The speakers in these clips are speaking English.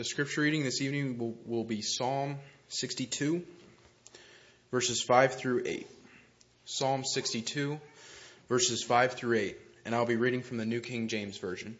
The scripture reading this evening will be Psalm 62, verses 5 through 8. Psalm 62, verses 5 through 8. And I'll be reading from the New King James Version.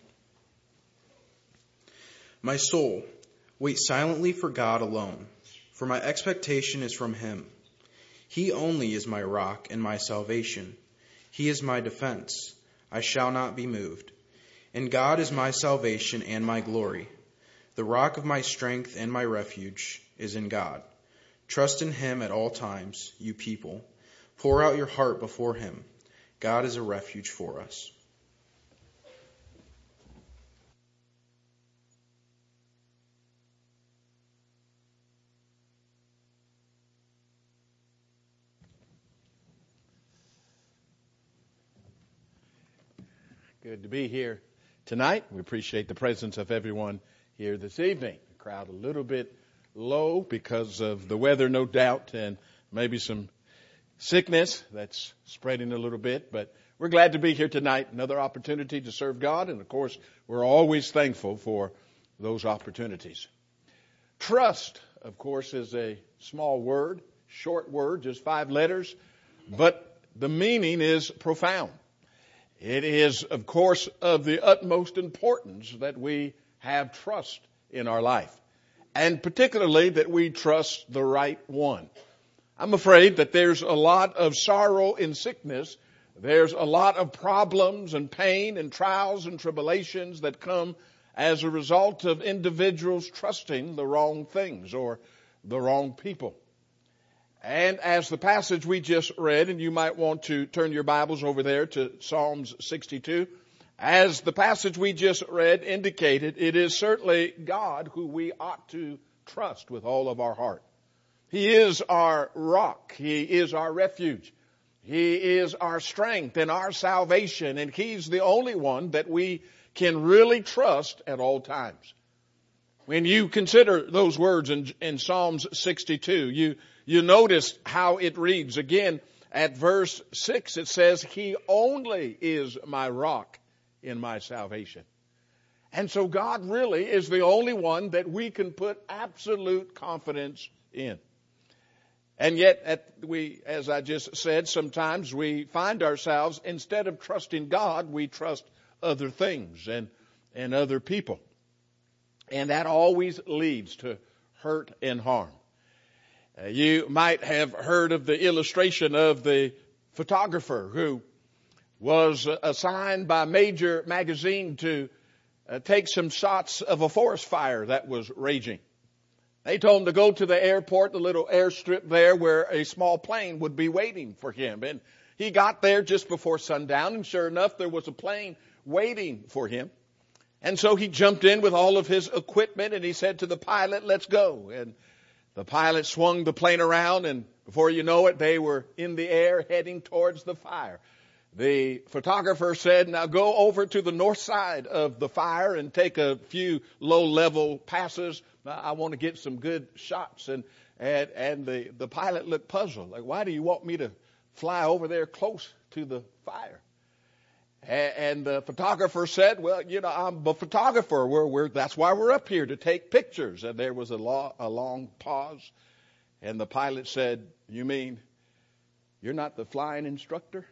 My soul, wait silently for God alone, for my expectation is from Him. He only is my rock and my salvation. He is my defense. I shall not be moved. And God is my salvation and my glory. The rock of my strength and my refuge is in God. Trust in Him at all times, you people. Pour out your heart before Him. God is a refuge for us. Good to be here tonight. We appreciate the presence of everyone here this evening. The crowd a little bit low because of the weather, no doubt, and maybe some sickness that's spreading a little bit. But we're glad to be here tonight. Another opportunity to serve God. And, of course, we're always thankful for those opportunities. Trust, of course, is a small word, short word, just 5 letters. But the meaning is profound. It is, of course, of the utmost importance that we have trust in our life, and particularly that we trust the right one. I'm afraid that there's a lot of sorrow and sickness. There's a lot of problems and pain and trials and tribulations that come as a result of individuals trusting the wrong things or the wrong people. And as the passage we just read, and you might want to turn your Bibles over there to Psalms 62, as the passage we just read indicated, it is certainly God who we ought to trust with all of our heart. He is our rock. He is our refuge. He is our strength and our salvation, and He's the only one that we can really trust at all times. When you consider those words in Psalms 62, you notice how it reads. Again, at verse 6, it says, He only is my rock in my salvation. And so God really is the only one that we can put absolute confidence in. And yet, as I just said, sometimes we find ourselves, instead of trusting God, we trust other things and other people. And that always leads to hurt and harm. You might have heard of the illustration of the photographer who was assigned by Major Magazine to take some shots of a forest fire that was raging. They told him to go to the airport, the little airstrip there where a small plane would be waiting for him. And he got there just before sundown, and sure enough, there was a plane waiting for him. And so he jumped in with all of his equipment, and he said to the pilot, "Let's go." And the pilot swung the plane around, and before you know it, they were in the air heading towards the fire. The photographer said, "Now go over to the north side of the fire and take a few low-level passes. I want to get some good shots." And the pilot looked puzzled. Like, "Why do you want me to fly over there close to the fire?" And the photographer said, "Well, I'm a photographer. That's why we're up here, to take pictures." And there was a long pause. And the pilot said, "You mean you're not the flying instructor?"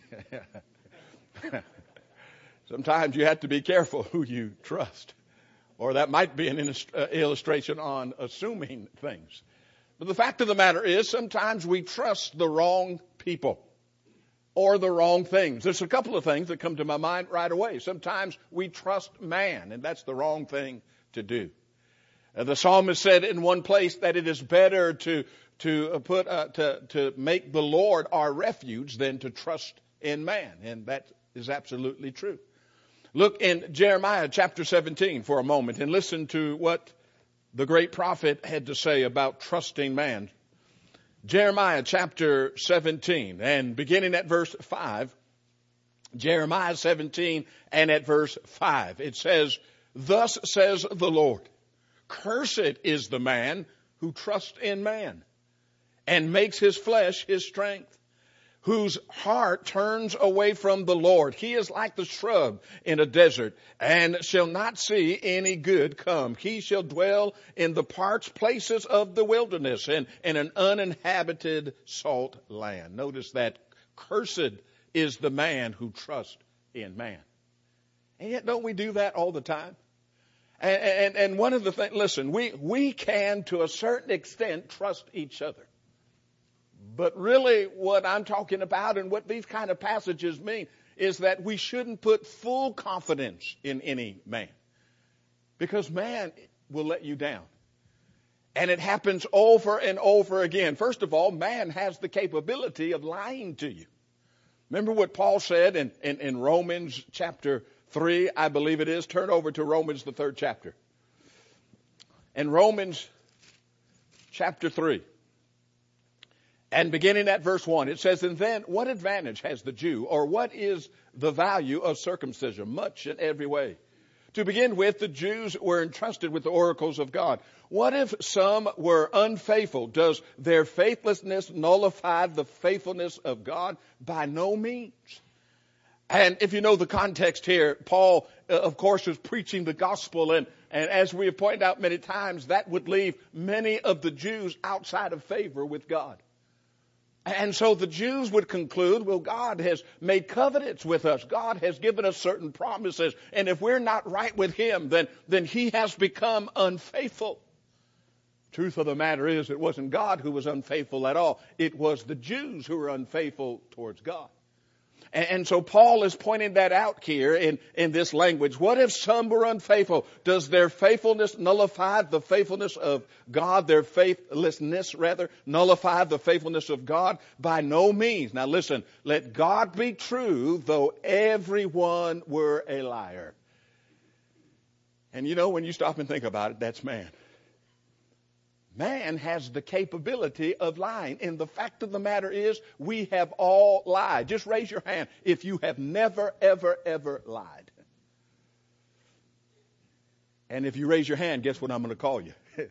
Sometimes you have to be careful who you trust. Or that might be an illustration on assuming things. But the fact of the matter is, sometimes we trust the wrong people or the wrong things. There's a couple of things that come to my mind right away. Sometimes we trust man, and that's the wrong thing to do. The psalmist said in one place that it is better to make the Lord our refuge than to trust in man, and that is absolutely true. Look in Jeremiah chapter 17 for a moment and listen to what the great prophet had to say about trusting man. Jeremiah chapter 17, and beginning at verse 5, Jeremiah 17 and at verse 5, it says, "Thus says the Lord, cursed is the man who trusts in man and makes his flesh his strength, whose heart turns away from the Lord. He is like the shrub in a desert, and shall not see any good come. He shall dwell in the parched places of the wilderness, and in an uninhabited salt land. Notice that cursed is the man who trusts in man. And yet don't we do that all the time? And one of the things, listen, we can to a certain extent trust each other. But really what I'm talking about and what these kind of passages mean is that we shouldn't put full confidence in any man. Because man will let you down. And it happens over and over again. First of all, man has the capability of lying to you. Remember what Paul said in Romans chapter 3, I believe it is. Turn over to Romans, the 3rd chapter. In Romans chapter 3. And beginning at verse 1, it says, and then what advantage has the Jew, or what is the value of circumcision? Much in every way. To begin with, the Jews were entrusted with the oracles of God. What if some were unfaithful? Does their faithlessness nullify the faithfulness of God? By no means. And if you know the context here, Paul, of course, was preaching the gospel. And as we have pointed out many times, that would leave many of the Jews outside of favor with God. And so the Jews would conclude, well, God has made covenants with us. God has given us certain promises. And if we're not right with him, then he has become unfaithful. Truth of the matter is, it wasn't God who was unfaithful at all. It was the Jews who were unfaithful towards God. And so Paul is pointing that out here in this language. What if some were unfaithful? Does their faithfulness nullify the faithfulness of God? Their faithlessness, rather, nullify the faithfulness of God? By no means. Now listen, let God be true, though everyone were a liar. And you know, when you stop and think about it, that's man. Man has the capability of lying. And the fact of the matter is, we have all lied. Just raise your hand if you have never, ever, ever lied. And if you raise your hand, guess what I'm going to call you?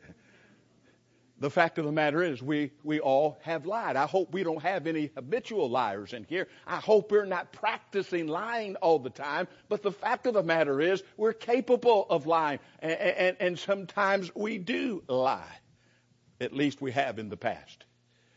The fact of the matter is, we all have lied. I hope we don't have any habitual liars in here. I hope we're not practicing lying all the time. But the fact of the matter is, we're capable of lying. And sometimes we do lie. At least we have in the past.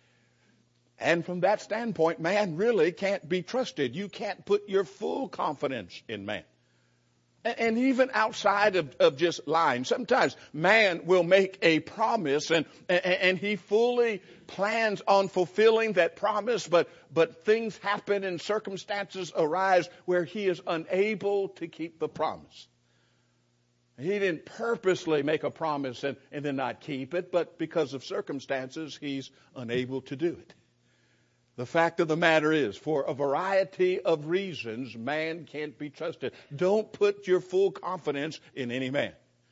And from that standpoint, man really can't be trusted. You can't put your full confidence in man. And even outside of just lying, sometimes man will make a promise and he fully plans on fulfilling that promise, but things happen and circumstances arise where he is unable to keep the promise. He didn't purposely make a promise and then not keep it, but because of circumstances, he's unable to do it. The fact of the matter is, for a variety of reasons, man can't be trusted. Don't put your full confidence in any man.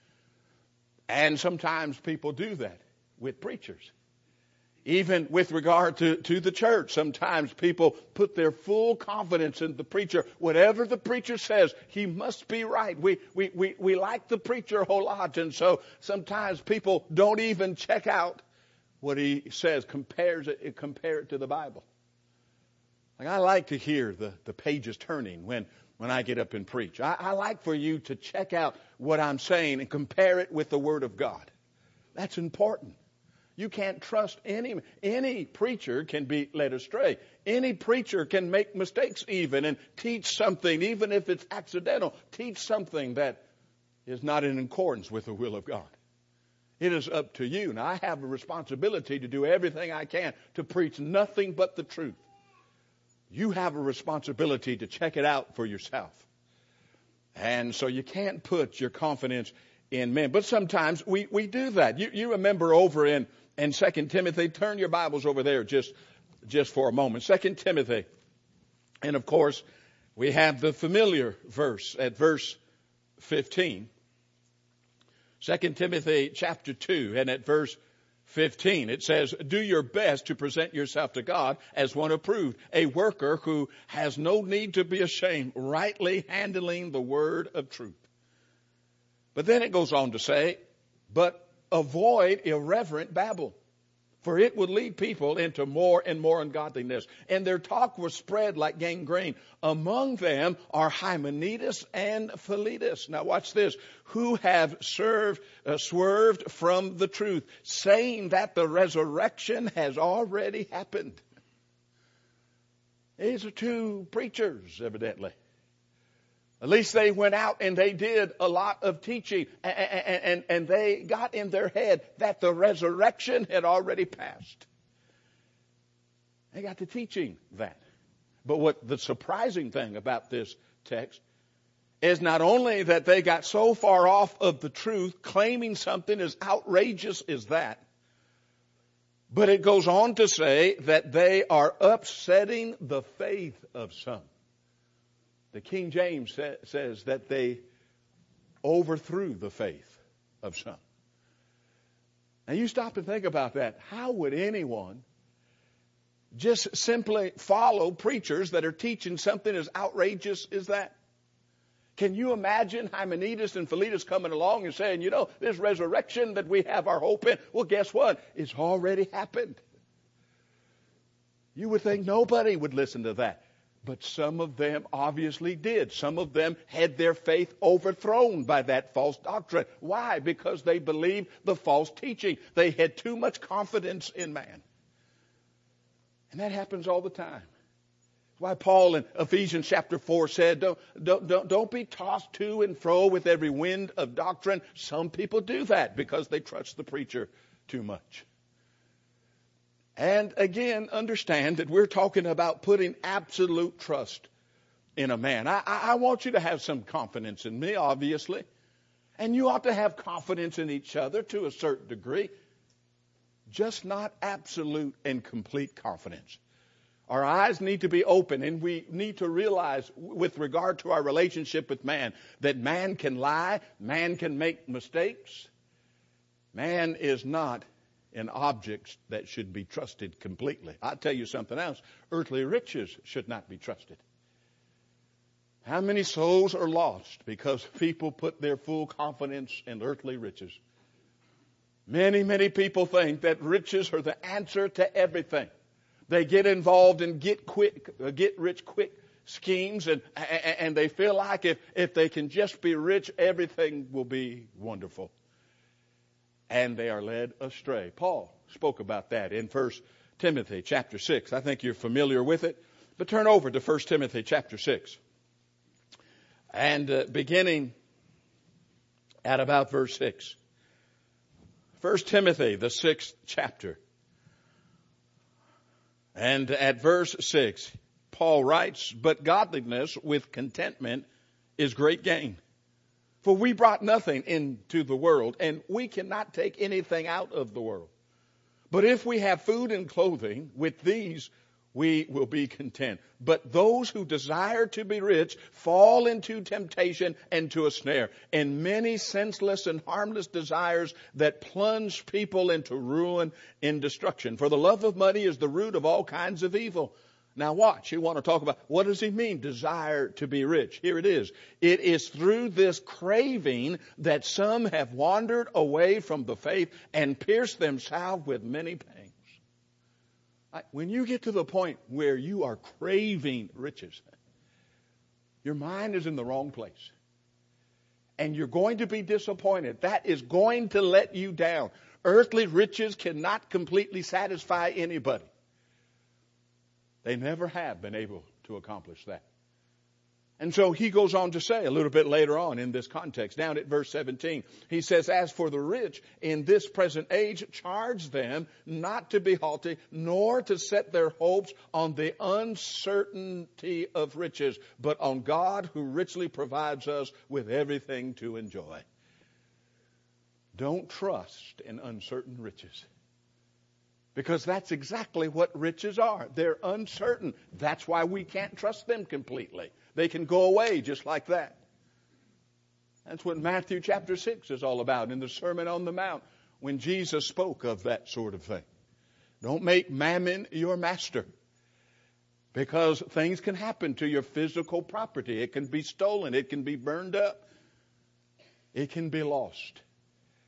And sometimes people do that with preachers. Even with regard to the church, sometimes people put their full confidence in the preacher. Whatever the preacher says, he must be right. We like the preacher a whole lot, and so sometimes people don't even check out what he says, compare it to the Bible. Like, I like to hear the pages turning when I get up and preach. I like for you to check out what I'm saying and compare it with the Word of God. That's important. You can't trust any preacher can be led astray. Any preacher can make mistakes even and teach something, even if it's accidental, teach something that is not in accordance with the will of God. It is up to you. Now, I have a responsibility to do everything I can to preach nothing but the truth. You have a responsibility to check it out for yourself. And so you can't put your confidence in men. But sometimes we do that. You remember over in 2 Timothy, turn your Bibles over there just for a moment. 2 Timothy. And of course, we have the familiar verse at verse 15. 2 Timothy chapter 2 and at verse 15, it says, do your best to present yourself to God as one approved, a worker who has no need to be ashamed, rightly handling the word of truth. But then it goes on to say, but avoid irreverent babble, for it would lead people into more and more ungodliness. And their talk was spread like gangrene. Among them are Hymenaeus and Philetus. Now watch this. Who have swerved from the truth, saying that the resurrection has already happened. These are two preachers, evidently. At least they went out and they did a lot of teaching, and they got in their head that the resurrection had already passed. They got to teaching that. But what the surprising thing about this text is not only that they got so far off of the truth, claiming something as outrageous as that, but it goes on to say that they are upsetting the faith of some. The King James says that they overthrew the faith of some. Now you stop and think about that. How would anyone just simply follow preachers that are teaching something as outrageous as that? Can you imagine Hymenaeus and Philetus coming along and saying, you know, this resurrection that we have our hope in, well, guess what? It's already happened. You would think nobody would listen to that. But some of them obviously did. Some of them had their faith overthrown by that false doctrine. Why? Because they believed the false teaching. They had too much confidence in man. And that happens all the time. That's why Paul in Ephesians chapter 4 said, don't be tossed to and fro with every wind of doctrine. Some people do that because they trust the preacher too much. And again, understand that we're talking about putting absolute trust in a man. I want you to have some confidence in me, obviously. And you ought to have confidence in each other to a certain degree. Just not absolute and complete confidence. Our eyes need to be open, and we need to realize with regard to our relationship with man, that man can lie, man can make mistakes. Man is not in objects that should be trusted completely. I'll tell you something else. Earthly riches should not be trusted. How many souls are lost because people put their full confidence in earthly riches? Many, many people think that riches are the answer to everything. They get involved in get rich quick schemes, and they feel like if they can just be rich, everything will be wonderful. And they are led astray. Paul spoke about that in 1 Timothy chapter 6. I think you're familiar with it. But turn over to 1 Timothy chapter 6. And beginning at about verse 6. 1 Timothy, the 6th chapter. And at verse 6, Paul writes, "But godliness with contentment is great gain. For we brought nothing into the world, and we cannot take anything out of the world. But if we have food and clothing, with these we will be content. But those who desire to be rich fall into temptation and to a snare, and many senseless and harmless desires that plunge people into ruin and destruction. For the love of money is the root of all kinds of evil." Now watch, you want to talk about, what does he mean, desire to be rich? Here it is. It is through this craving that some have wandered away from the faith and pierced themselves with many pangs. When you get to the point where you are craving riches, your mind is in the wrong place. And you're going to be disappointed. That is going to let you down. Earthly riches cannot completely satisfy anybody. They never have been able to accomplish that. And so he goes on to say a little bit later on in this context, down at verse 17, he says, "As for the rich in this present age, charge them not to be haughty, nor to set their hopes on the uncertainty of riches, but on God who richly provides us with everything to enjoy." Don't trust in uncertain riches. Because that's exactly what riches are. They're uncertain. That's why we can't trust them completely. They can go away just like that. That's what Matthew chapter 6 is all about in the Sermon on the Mount, when Jesus spoke of that sort of thing. Don't make mammon your master, because things can happen to your physical property. It can be stolen. It can be burned up. It can be lost.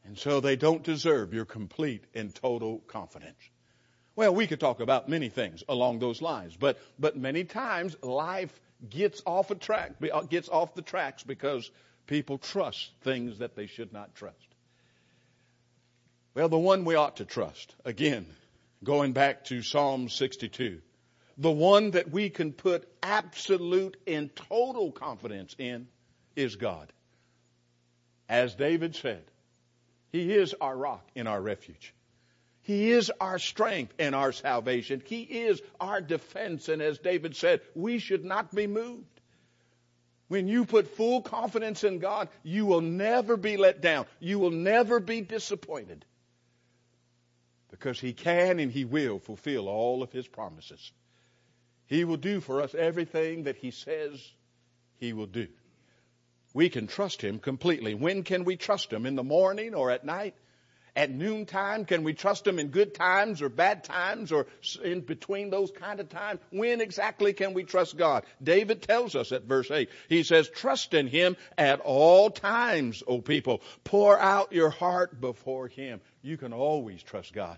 And so they don't deserve your complete and total confidence. Well, we could talk about many things along those lines, but many times life gets off the tracks because people trust things that they should not trust. Well, the one we ought to trust, again, going back to Psalm 62, the one that we can put absolute and total confidence in is God. As David said, He is our rock and our refuge. He is our strength and our salvation. He is our defense. And as David said, we should not be moved. When you put full confidence in God, you will never be let down. You will never be disappointed. Because He can and He will fulfill all of His promises. He will do for us everything that He says He will do. We can trust Him completely. When can we trust Him? In the morning or at night? At noontime? Can we trust Him in good times or bad times or in between those kind of times? When exactly can we trust God? David tells us at verse 8. He says, trust in Him at all times, O people. Pour out your heart before Him. You can always trust God.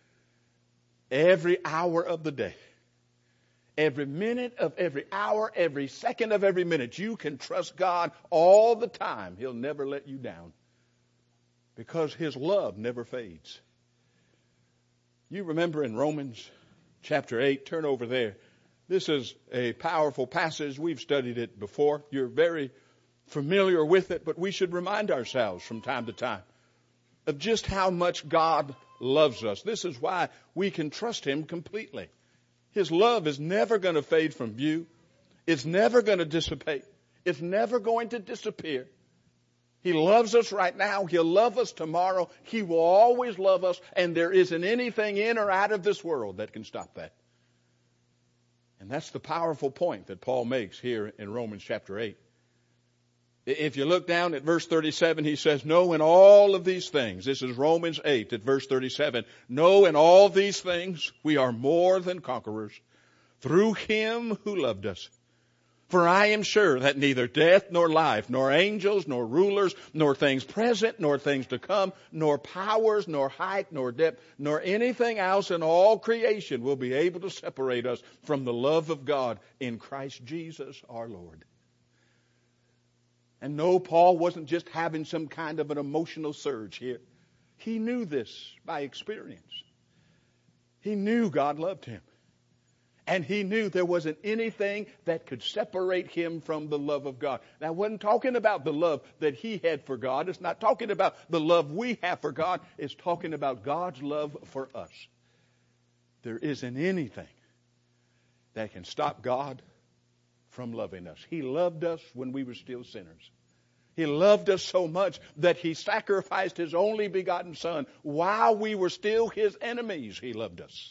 Every hour of the day. Every minute of every hour, every second of every minute, you can trust God all the time. He'll never let you down because His love never fades. You remember in Romans chapter 8, turn over there. This is a powerful passage. We've studied it before. You're very familiar with it, but we should remind ourselves from time to time of just how much God loves us. This is why we can trust Him completely. His love is never going to fade from view. It's never going to dissipate. It's never going to disappear. He loves us right now. He'll love us tomorrow. He will always love us. And there isn't anything in or out of this world that can stop that. And that's the powerful point that Paul makes here in Romans chapter 8. If you look down at verse 37, he says, know in all of these things. This is Romans 8 at verse 37. Know in all these things we are more than conquerors through Him who loved us. For I am sure that neither death nor life, nor angels, nor rulers, nor things present, nor things to come, nor powers, nor height, nor depth, nor anything else in all creation will be able to separate us from the love of God in Christ Jesus our Lord. And no, Paul wasn't just having some kind of an emotional surge here. He knew this by experience. He knew God loved him. And he knew there wasn't anything that could separate him from the love of God. Now, I wasn't talking about the love that he had for God. It's not talking about the love we have for God. It's talking about God's love for us. There isn't anything that can stop God from loving us. He loved us when we were still sinners. He loved us so much that He sacrificed His only begotten Son. While we were still His enemies, He loved us.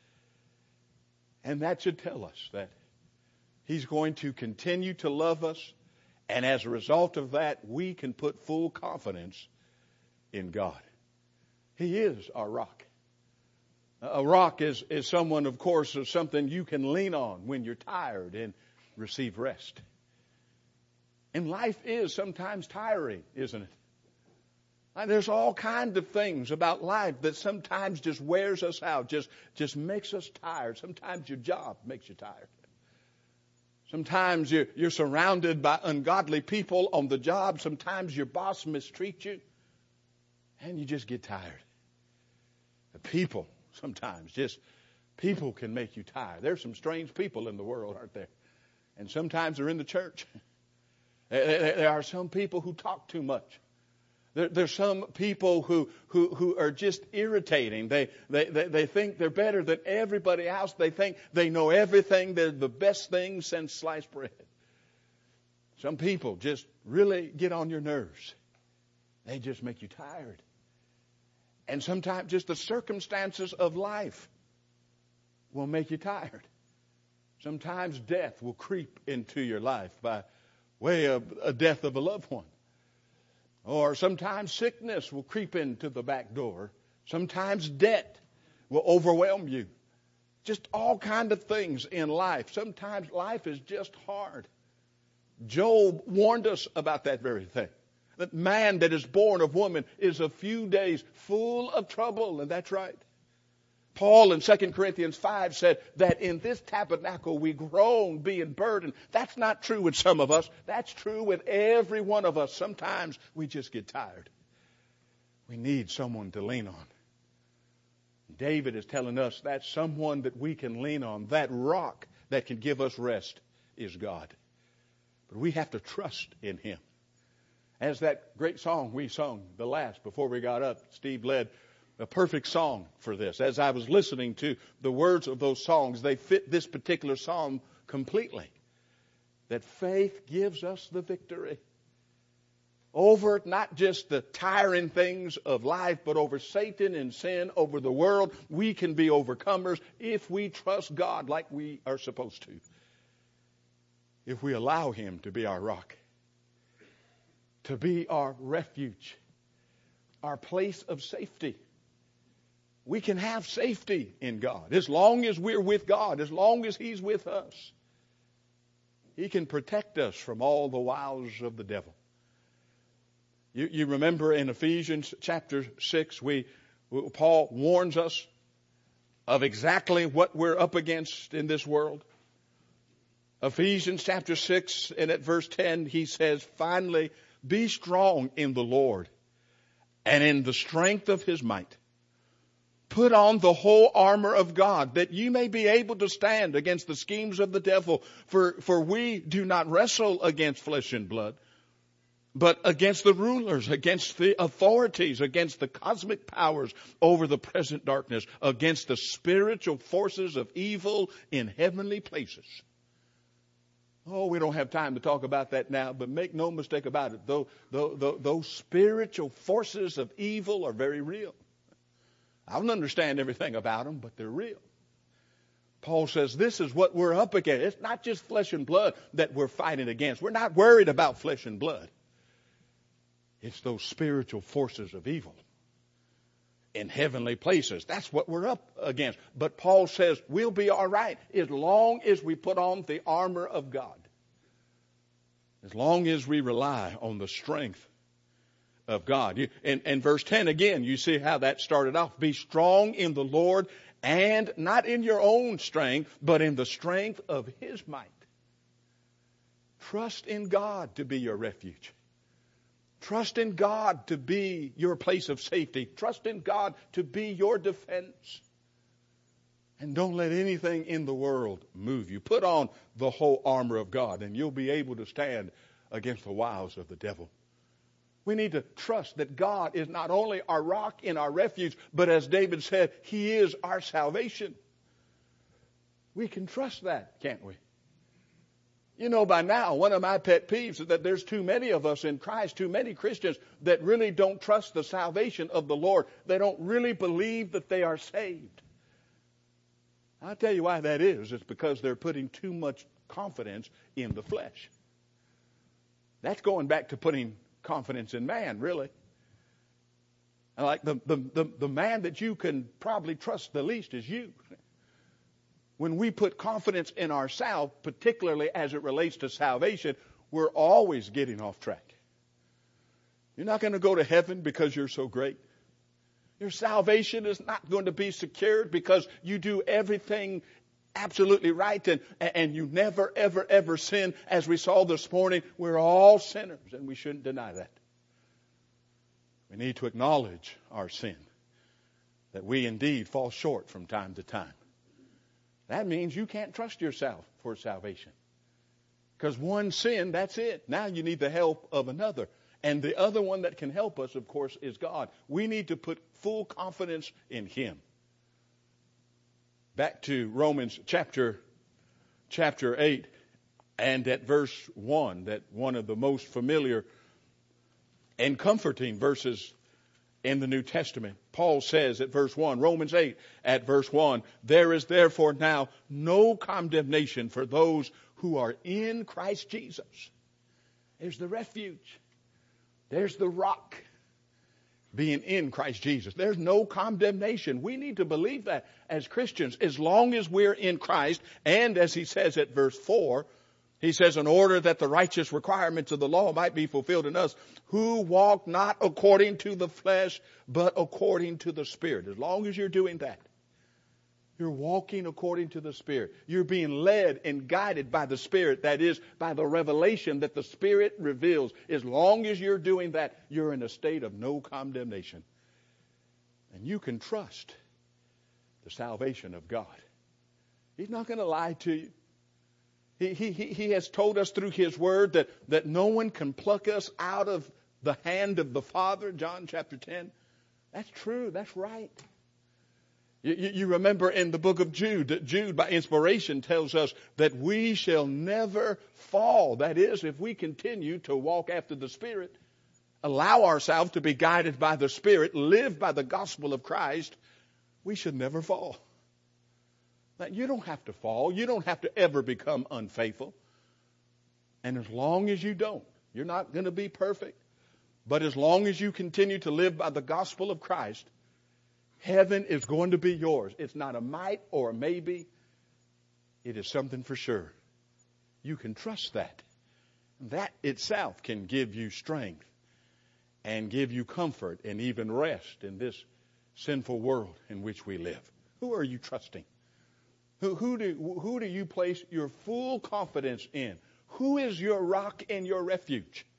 And that should tell us that He's going to continue to love us. And as a result of that, we can put full confidence in God. He is our rock. A rock is someone, of course, is something you can lean on when you're tired and receive rest. And life is sometimes tiring, isn't it? There's all kinds of things about life that sometimes just wears us out, just makes us tired. Sometimes your job makes you tired. Sometimes you're surrounded by ungodly people on the job. Sometimes your boss mistreats you, and you just get tired. The people, sometimes, people can make you tired. There's some strange people in the world, aren't there? And sometimes they're in the church. There are some people who talk too much. There's some people who are just irritating. They think they're better than everybody else. They think they know everything. They're the best thing since sliced bread. Some people just really get on your nerves. They just make you tired. And sometimes just the circumstances of life will make you tired. Sometimes death will creep into your life by way of a death of a loved one. Or sometimes sickness will creep into the back door. Sometimes debt will overwhelm you. Just all kinds of things in life. Sometimes life is just hard. Job warned us about that very thing. That man that is born of woman is a few days full of trouble, and that's right. Paul in 2 Corinthians 5 said that in this tabernacle we groan, being burdened. That's not true with some of us. That's true with every one of us. Sometimes we just get tired. We need someone to lean on. David is telling us that someone that we can lean on, that rock that can give us rest, is God. But we have to trust in Him. As that great song we sung, the last, before we got up, Steve led a perfect song for this. As I was listening to the words of those songs, they fit this particular psalm completely. That faith gives us the victory over not just the tiring things of life, but over Satan and sin, over the world. We can be overcomers if we trust God like we are supposed to. If we allow Him to be our rock, to be our refuge, our place of safety. We can have safety in God. As long as we're with God, as long as He's with us, He can protect us from all the wiles of the devil. You remember in Ephesians chapter 6, Paul warns us of exactly what we're up against in this world. Ephesians chapter 6 and at verse 10, he says, finally, be strong in the Lord and in the strength of His might. Put on the whole armor of God, that you may be able to stand against the schemes of the devil. For we do not wrestle against flesh and blood, but against the rulers, against the authorities, against the cosmic powers over the present darkness, against the spiritual forces of evil in heavenly places. Oh, we don't have time to talk about that now, but make no mistake about it. Those spiritual forces of evil are very real. I don't understand everything about them, but they're real. Paul says this is what we're up against. It's not just flesh and blood that we're fighting against. We're not worried about flesh and blood. It's those spiritual forces of evil in heavenly places. That's what we're up against. But Paul says we'll be all right as long as we put on the armor of God. As long as we rely on the strength of God. In verse 10 again, you see how that started off. Be strong in the Lord and not in your own strength, but in the strength of His might. Trust in God to be your refuge. Trust in God to be your place of safety. Trust in God to be your defense. And don't let anything in the world move you. Put on the whole armor of God, and you'll be able to stand against the wiles of the devil. We need to trust that God is not only our rock and our refuge, but as David said, He is our salvation. We can trust that, can't we? You know, by now, one of my pet peeves is that there's too many of us in Christ, too many Christians that really don't trust the salvation of the Lord. They don't really believe that they are saved. I'll tell you why that is. It's because they're putting too much confidence in the flesh. That's going back to putting confidence in man, really. And like the man that you can probably trust the least is you. When we put confidence in ourselves, particularly as it relates to salvation, we're always getting off track. You're not going to go to heaven because you're so great. Your salvation is not going to be secured because you do everything absolutely right and you never, ever, ever sin. As we saw this morning, we're all sinners and we shouldn't deny that. We need to acknowledge our sin, that we indeed fall short from time to time. That means you can't trust yourself for salvation. Because one sin, that's it. Now you need the help of another. And the other one that can help us, of course, is God. We need to put full confidence in Him. Back to Romans chapter 8 and at verse 1, that one of the most familiar and comforting verses in the New Testament. Paul says at verse 1, Romans 8 at verse 1, there is therefore now no condemnation for those who are in Christ Jesus. There's the refuge. There's the rock, being in Christ Jesus. There's no condemnation. We need to believe that as Christians, as long as we're in Christ, and as he says at verse 4, He says, in order that the righteous requirements of the law might be fulfilled in us, who walk not according to the flesh, but according to the Spirit. As long as you're doing that, you're walking according to the Spirit. You're being led and guided by the Spirit. That is, by the revelation that the Spirit reveals. As long as you're doing that, you're in a state of no condemnation. And you can trust the salvation of God. He's not going to lie to you. He has told us through His Word that no one can pluck us out of the hand of the Father, John chapter 10. That's true. That's right. You remember in the book of Jude by inspiration tells us that we shall never fall. That is, if we continue to walk after the Spirit, allow ourselves to be guided by the Spirit, live by the gospel of Christ, we should never fall. Now, you don't have to fall. You don't have to ever become unfaithful. And as long as you don't, you're not going to be perfect. But as long as you continue to live by the gospel of Christ, heaven is going to be yours. It's not a might or a maybe. It is something for sure. You can trust that. That itself can give you strength and give you comfort and even rest in this sinful world in which we live. Who are you trusting? Who do you place your full confidence in? Who is your rock and your refuge?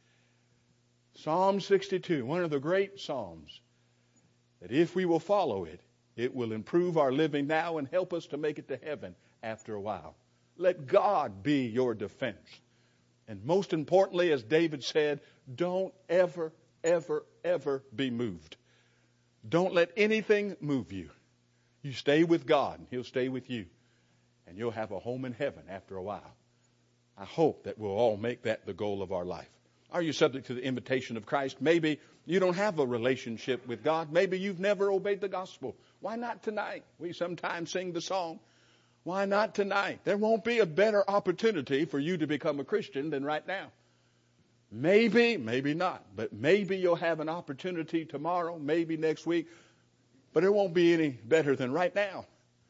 Psalm 62, one of the great Psalms, that if we will follow it, it will improve our living now and help us to make it to heaven after a while. Let God be your defense. And most importantly, as David said, don't ever, ever, ever be moved. Don't let anything move you. You stay with God, and He'll stay with you. And you'll have a home in heaven after a while. I hope that we'll all make that the goal of our life. Are you subject to the invitation of Christ? Maybe you don't have a relationship with God. Maybe you've never obeyed the gospel. Why not tonight? We sometimes sing the song, why not tonight? There won't be a better opportunity for you to become a Christian than right now. Maybe, maybe not. But maybe you'll have an opportunity tomorrow, maybe next week. But it won't be any better than right now.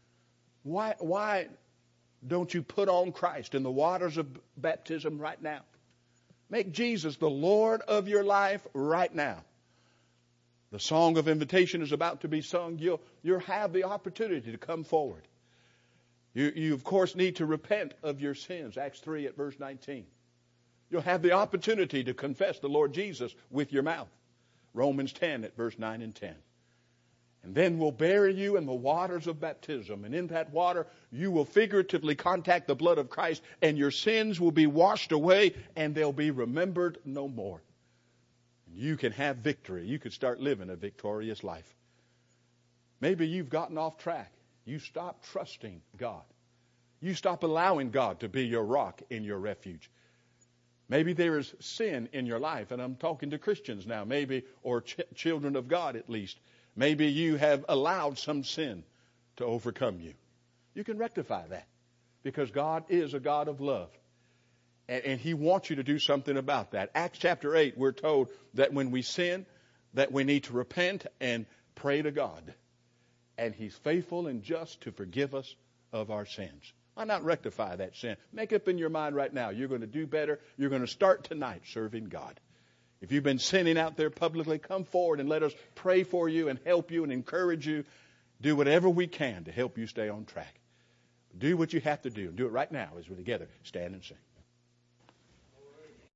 Why don't you put on Christ in the waters of baptism right now? Make Jesus the Lord of your life right now. The song of invitation is about to be sung. You'll have the opportunity to come forward. You of course need to repent of your sins. Acts 3 at verse 19. You'll have the opportunity to confess the Lord Jesus with your mouth. Romans 10 at verse 9 and 10. And then we'll bury you in the waters of baptism. And in that water, you will figuratively contact the blood of Christ, and your sins will be washed away, and they'll be remembered no more. And you can have victory. You can start living a victorious life. Maybe you've gotten off track. You stop trusting God. You stop allowing God to be your rock and your refuge. Maybe there is sin in your life, and I'm talking to Christians now, maybe, or children of God at least. Maybe you have allowed some sin to overcome you. You can rectify that because God is a God of love. And He wants you to do something about that. Acts chapter 8, we're told that when we sin, that we need to repent and pray to God. And He's faithful and just to forgive us of our sins. Why not rectify that sin? Make up in your mind right now. You're going to do better. You're going to start tonight serving God. If you've been sinning out there publicly, come forward and let us pray for you and help you and encourage you. Do whatever we can to help you stay on track. Do what you have to do. Do it right now as we together stand and sing.